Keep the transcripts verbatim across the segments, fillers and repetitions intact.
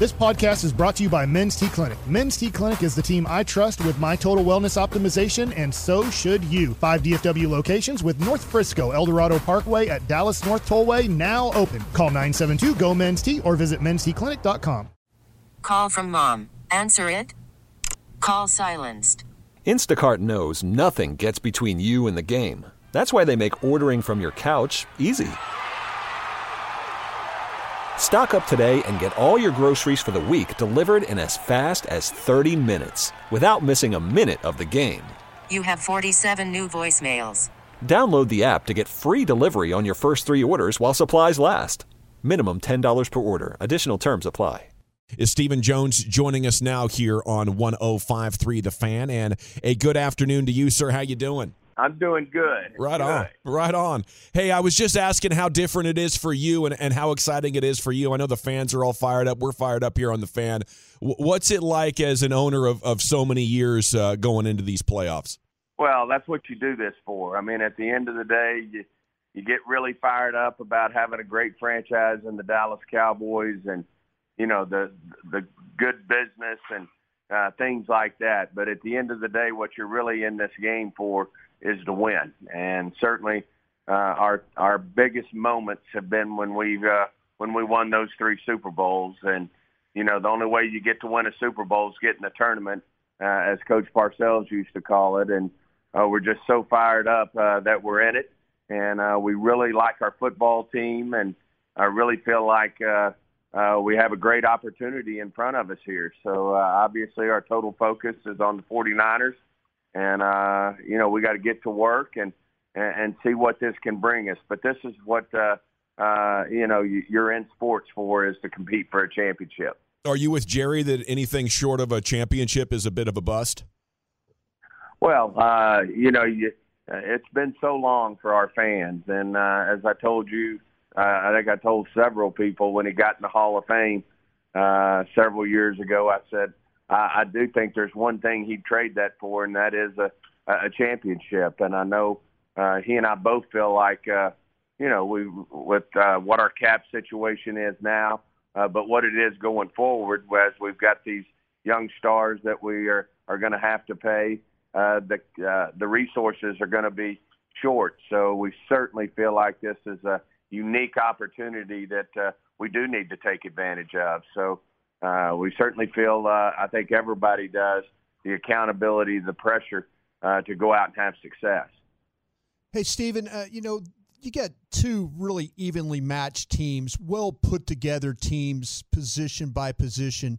This podcast is brought to you by Men's T Clinic. Men's T Clinic is the team I trust with my total wellness optimization, and so should you. Five D F W locations with North Frisco, El Dorado Parkway at Dallas North Tollway now open. Call nine seven two, G O, M E N S T or visit mens t clinic dot com. Call from mom. Answer it. Call silenced. Instacart knows nothing gets between you and the game. That's why they make ordering from your couch easy. Stock up today and get all your groceries for the week delivered in as fast as thirty minutes without missing a minute of the game. You have forty-seven new voicemails. Download the app to get free delivery on your first three orders while supplies last. Minimum ten dollars per order. Additional terms apply. Is Stephen Jones joining us now here on one oh five point three The Fan. And a good afternoon to you, sir. How you doing? I'm doing good. Right good. on. Right on. Hey, I was just asking how different it is for you and, and how exciting it is for you. I know the fans are all fired up. We're fired up here on The Fan. W- what's it like as an owner of, of so many years uh, going into these playoffs? Well, that's what you do this for. I mean, at the end of the day, you, you get really fired up about having a great franchise in the Dallas Cowboys and, you know, the the good business and uh, things like that. But at the end of the day, what you're really in this game for is to win. And certainly uh, our our biggest moments have been when we uh, when we won those three Super Bowls. And, you know, the only way you get to win a Super Bowl is get in the tournament, uh, as Coach Parcells used to call it. And uh, we're just so fired up uh, that we're in it. And uh, we really like our football team. And I really feel like uh, uh, we have a great opportunity in front of us here. So, uh, obviously, our total focus is on the 49ers. And, uh, you know, we got to get to work and, and, and see what this can bring us. But this is what, uh, uh, you know, you're in sports for, is to compete for a championship. Are you with Jerry that anything short of a championship is a bit of a bust? Well, uh, you know, you, uh, it's been so long for our fans. And uh, as I told you, uh, I think I told several people when he got in the Hall of Fame uh, several years ago, I said, I do think there's one thing he'd trade that for, and that is a, a championship. And I know uh, he and I both feel like, uh, you know, we with uh, what our cap situation is now, uh, but what it is going forward, as we've got these young stars that we are, are going to have to pay, uh, the uh, the resources are going to be short. So we certainly feel like this is a unique opportunity that uh, we do need to take advantage of. So. Uh, we certainly feel, uh, I think everybody does, the accountability, the pressure uh, to go out and have success. Hey, Stephen, uh, you know, you got two really evenly matched teams, well put together teams, position by position.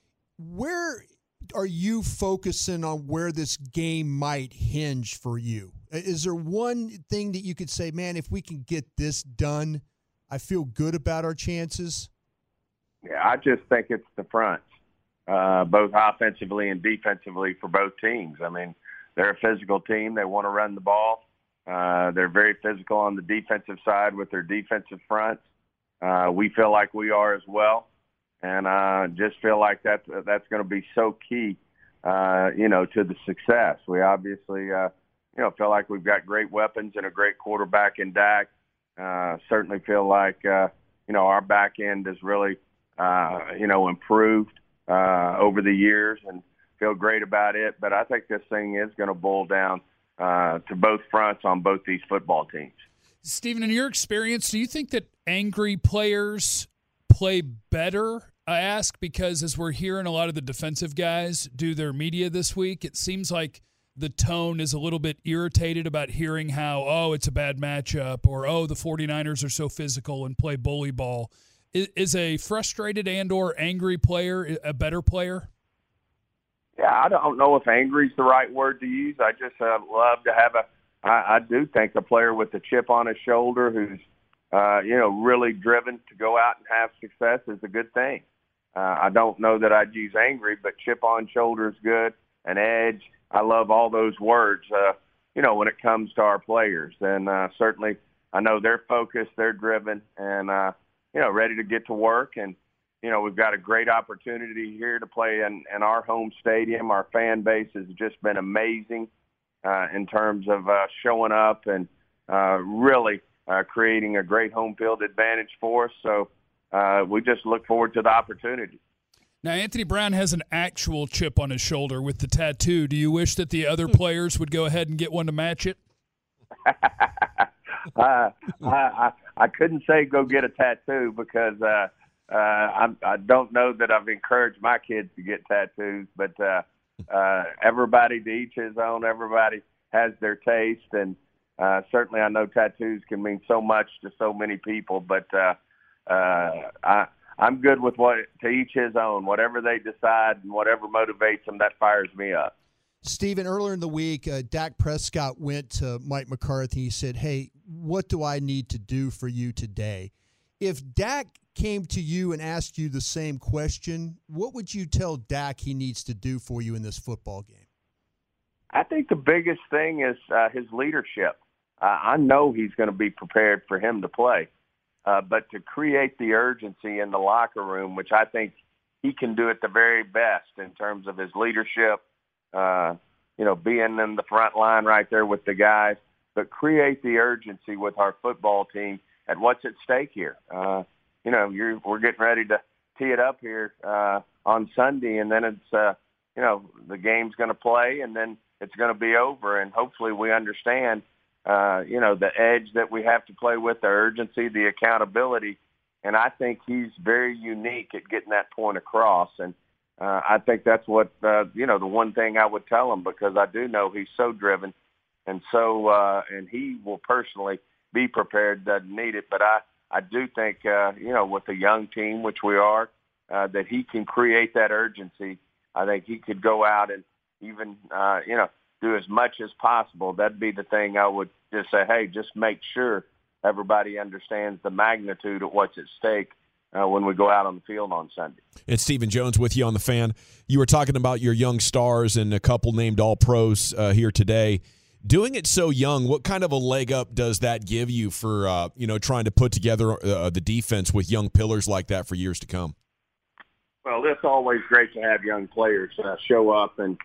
Where are you focusing on where this game might hinge for you? Is there one thing that you could say, man, if we can get this done, I feel good about our chances? Yeah, I just think it's the fronts, uh, both offensively and defensively for both teams. I mean, they're a physical team. They want to run the ball. Uh, they're very physical on the defensive side with their defensive fronts. Uh, we feel like we are as well, and uh, just feel like that, that's going to be so key, uh, you know, to the success. We obviously, uh, you know, feel like we've got great weapons and a great quarterback in Dak. Uh, certainly feel like, uh, you know, our back end is really – Uh, you know, improved uh, over the years and feel great about it. But I think this thing is going to boil down uh, to both fronts on both these football teams. Stephen, in your experience, do you think that angry players play better? I ask because as we're hearing a lot of the defensive guys do their media this week, it seems like the tone is a little bit irritated about hearing how, oh, it's a bad matchup, or, oh, the 49ers are so physical and play bully ball. Is a frustrated and or angry player a better player? Yeah, I don't know if angry is the right word to use. I just uh, love to have a I, I do think a player with a chip on his shoulder who's, uh, you know, really driven to go out and have success is a good thing. Uh, I don't know that I'd use angry, but chip on shoulder is good. An edge. I love all those words, uh, you know, when it comes to our players. And uh, certainly I know they're focused, they're driven, and, uh, you know, ready to get to work. And, you know, we've got a great opportunity here to play in, in our home stadium. Our fan base has just been amazing uh, in terms of uh, showing up and uh, really uh, creating a great home field advantage for us. So uh, we just look forward to the opportunity. Now, Anthony Brown has an actual chip on his shoulder with the tattoo. Do you wish that the other players would go ahead and get one to match it? uh, I, I I couldn't say go get a tattoo because uh, uh, I, I don't know that I've encouraged my kids to get tattoos. But uh, uh, everybody to each his own. Everybody has their taste, and uh, certainly I know tattoos can mean so much to so many people. But uh, uh, I. I'm good with what to each his own. Whatever they decide and whatever motivates them, that fires me up. Stephen, earlier in the week, uh, Dak Prescott went to Mike McCarthy. He said, hey, what do I need to do for you today? If Dak came to you and asked you the same question, what would you tell Dak he needs to do for you in this football game? I think the biggest thing is uh, his leadership. Uh, I know he's going to be prepared for him to play. Uh, but to create the urgency in the locker room, which I think he can do at the very best in terms of his leadership, uh, you know, being in the front line right there with the guys, but create the urgency with our football team at what's at stake here. Uh, you know, you're, we're getting ready to tee it up here uh, on Sunday, and then it's, uh, you know, the game's going to play, and then it's going to be over, and hopefully we understand Uh, you know, the edge that we have to play with, the urgency, the accountability. And I think he's very unique at getting that point across. And uh, I think that's what, uh, you know, the one thing I would tell him, because I do know he's so driven and so, uh, and he will personally be prepared, doesn't need it. But I, I do think, uh, you know, with a young team, which we are, uh, that he can create that urgency. I think he could go out and even, uh, you know, do as much as possible. That'd be the thing I would just say, hey, just make sure everybody understands the magnitude of what's at stake uh, when we go out on the field on Sunday. It's Stephen Jones with you on The Fan. You were talking about your young stars and a couple named All-Pros uh, here today. Doing it so young, what kind of a leg up does that give you for, uh, you know, trying to put together uh, the defense with young pillars like that for years to come? Well, it's always great to have young players uh, show up and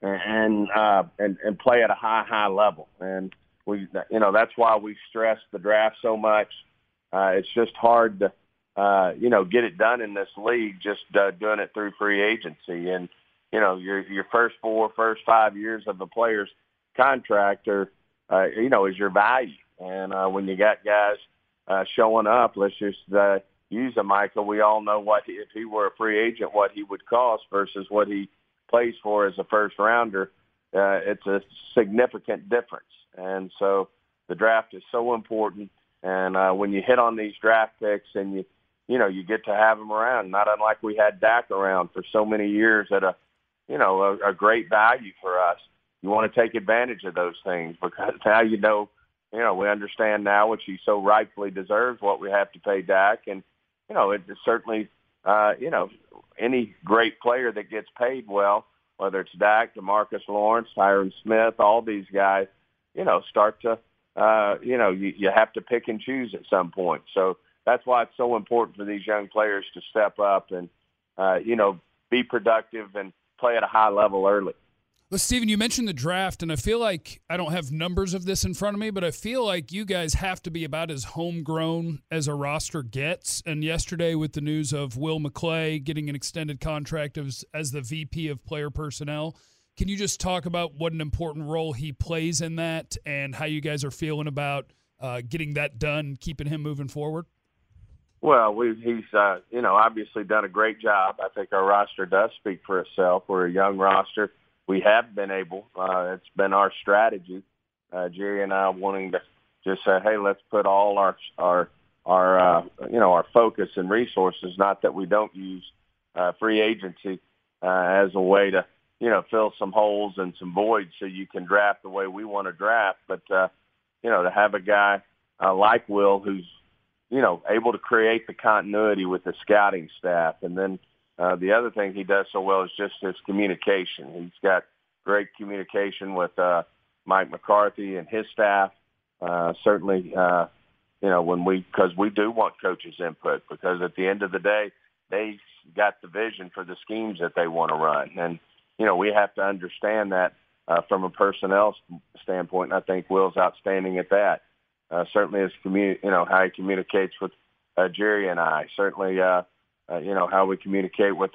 and uh, and and play at a high, high level. And we, you know, that's why we stress the draft so much. Uh, it's just hard to, uh, you know, get it done in this league, just uh, doing it through free agency. And, you know, your your first four, first five years of the player's contract are, uh, you know, is your value. And uh, when you got guys uh, showing up, let's just uh, use a Michael. We all know what, he, if he were a free agent, what he would cost versus what he plays for as a first rounder. Uh, it's a significant difference. And so the draft is so important. And uh, when you hit on these draft picks and you, you know, you get to have them around, not unlike we had Dak around for so many years at a, you know, a, a great value for us. You want to take advantage of those things because now you know, you know, we understand now, which he so rightfully deserves, what we have to pay Dak. And, you know, it certainly, uh, you know, any great player that gets paid well, whether it's Dak, DeMarcus Lawrence, Tyron Smith, all these guys, you know, start to, uh, you know, you, you have to pick and choose at some point. So that's why it's so important for these young players to step up and, uh, you know, be productive and play at a high level early. Well, Stephen, you mentioned the draft, and I feel like I don't have numbers of this in front of me, but I feel like you guys have to be about as homegrown as a roster gets. And yesterday with the news of Will McClay getting an extended contract as, as the V P of player personnel, can you just talk about what an important role he plays in that and how you guys are feeling about uh, getting that done, keeping him moving forward? Well, we, he's, uh, you know, obviously done a great job. I think our roster does speak for itself. We're a young roster. We have been able, uh, it's been our strategy, uh, Jerry and I wanting to just say, hey, let's put all our, our, our, uh, you know, our focus and resources, not that we don't use uh, free agency uh, as a way to, you know, fill some holes and some voids so you can draft the way we want to draft. But, uh, you know, to have a guy uh, like Will who's, you know, able to create the continuity with the scouting staff. And then uh, the other thing he does so well is just his communication. He's got great communication with uh, Mike McCarthy and his staff. Uh, certainly, uh, you know, when we, because we do want coaches' input, because at the end of the day, they got the vision for the schemes that they want to run. And, you know, we have to understand that uh, from a personnel standpoint, and I think Will's outstanding at that. Uh, certainly his commu- you know, how he communicates with uh, Jerry and I. Certainly, uh, uh, you know, how we communicate with our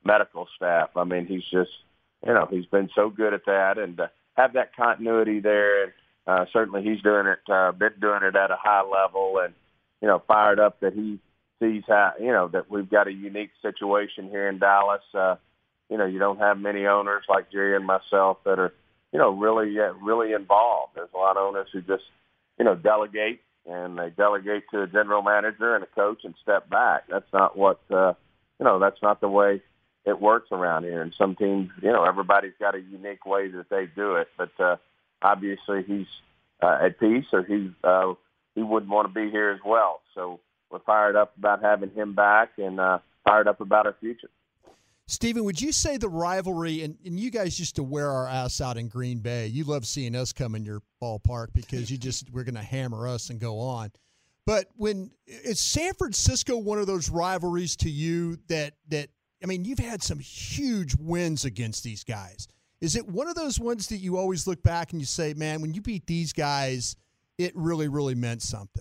medical staff. I mean, he's just, you know, he's been so good at that, and to have that continuity there. And uh, certainly he's doing it, uh, been doing it at a high level, and, you know, fired up that he sees how, you know, that we've got a unique situation here in Dallas. Uh, you know, you don't have many owners like Jerry and myself that are, you know, really, uh, really involved. There's a lot of owners who just, you know, delegate, and they delegate to a general manager and a coach and step back. That's not what, uh, you know, that's not the way it works around here. And some teams, you know, everybody's got a unique way that they do it. But uh, obviously he's uh, at peace, or he, uh, he wouldn't want to be here as well. So we're fired up about having him back, and uh, fired up about our future. Stephen, would you say the rivalry, and, and you guys used to wear our ass out in Green Bay. You love seeing us come in your ballpark because you just, we're going to hammer us and go on. But when is San Francisco one of those rivalries to you that, that, I mean, you've had some huge wins against these guys. Is it one of those ones that you always look back and you say, man, when you beat these guys, it really, really meant something?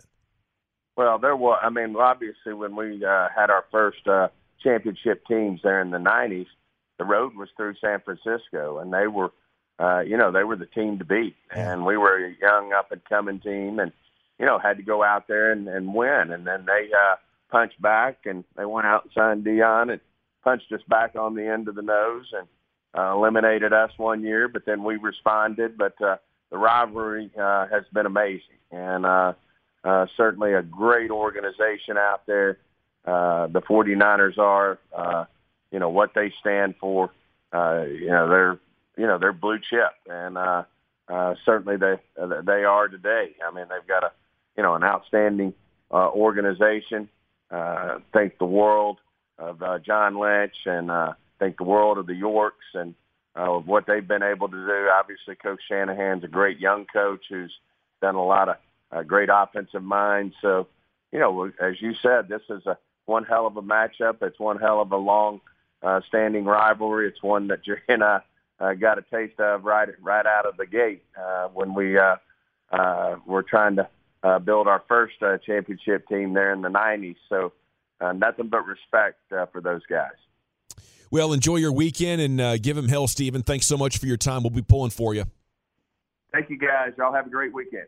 Well, there was, I mean, obviously when we uh, had our first uh, championship teams there in the nineties, the road was through San Francisco, and they were, uh, you know, they were the team to beat. And we were a young up-and-coming team, and, you know, had to go out there and, and win. And then they uh, punched back, and they went out and signed Dion and punched us back on the end of the nose and uh, eliminated us one year, but then we responded. But uh, the rivalry uh, has been amazing, and uh, uh, certainly a great organization out there. Uh, the 49ers are, uh, you know, what they stand for. Uh, you know, they're, you know, they're blue chip, and uh, uh, certainly they they are today. I mean, they've got a, you know, an outstanding uh, organization. Uh, think the world of uh, John Lynch, and uh, think the world of the Yorks, and uh, what they've been able to do. Obviously, Coach Shanahan's a great young coach who's done a lot of uh, great offensive minds. So, you know, as you said, this is a one hell of a matchup. It's one hell of a long uh, standing rivalry. It's one that Jerry and I uh, got a taste of right right out of the gate uh, when we uh, uh, were trying to uh, build our first uh, championship team there in the nineties. So uh, nothing but respect uh, for those guys. Well, enjoy your weekend, and uh, give him hell, Stephen. Thanks so much for your time. We'll be pulling for you. Thank you, guys. Y'all have a great weekend.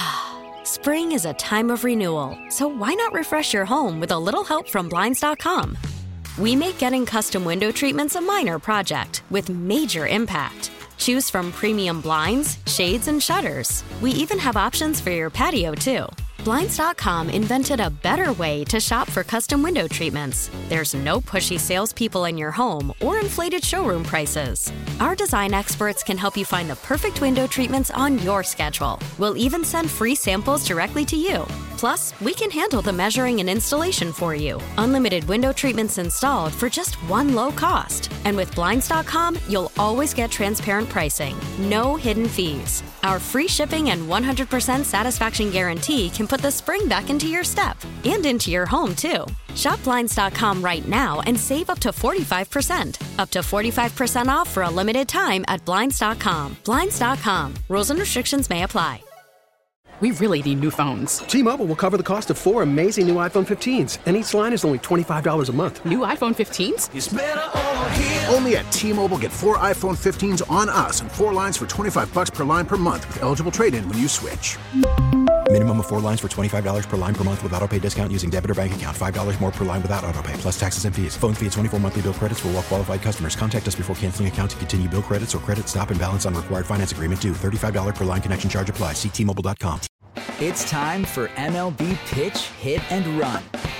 Spring is a time of renewal, so why not refresh your home with a little help from Blinds dot com? We make getting custom window treatments a minor project with major impact. Choose from premium blinds, shades, and shutters. We even have options for your patio, too. Blinds dot com invented a better way to shop for custom window treatments. There's no pushy salespeople in your home or inflated showroom prices. Our design experts can help you find the perfect window treatments on your schedule. We'll even send free samples directly to you. Plus, we can handle the measuring and installation for you. Unlimited window treatments installed for just one low cost. And with Blinds dot com, you'll always get transparent pricing. No hidden fees. Our free shipping and one hundred percent satisfaction guarantee can put the spring back into your step and into your home, too. Shop Blinds dot com right now and save up to forty-five percent. Up to forty-five percent off for a limited time at Blinds dot com. Blinds dot com. Rules and restrictions may apply. We really need new phones. T-Mobile will cover the cost of four amazing new iPhone fifteens, and each line is only twenty-five dollars a month. New iPhone fifteens? It's better over here. Only at T-Mobile, get four iPhone fifteens on us and four lines for twenty-five bucks per line per month with eligible trade-in when you switch. Minimum of four lines for twenty-five dollars per line per month with autopay discount using debit or bank account. five dollars more per line without autopay, plus taxes and fees. Phone fee at twenty-four monthly bill credits for well-qualified customers. Contact us before canceling account to continue bill credits or credit stop and balance on required finance agreement due. thirty-five dollars per line connection charge applies. See T Mobile dot com. It's time for M L B Pitch, Hit, and Run,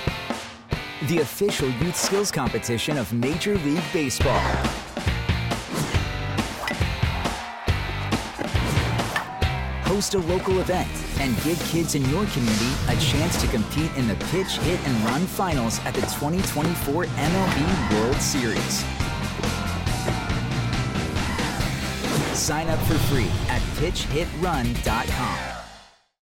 the official youth skills competition of Major League Baseball. Host a local event and give kids in your community a chance to compete in the Pitch, Hit, and Run finals at the twenty twenty-four M L B World Series. Sign up for free at pitch hit run dot com.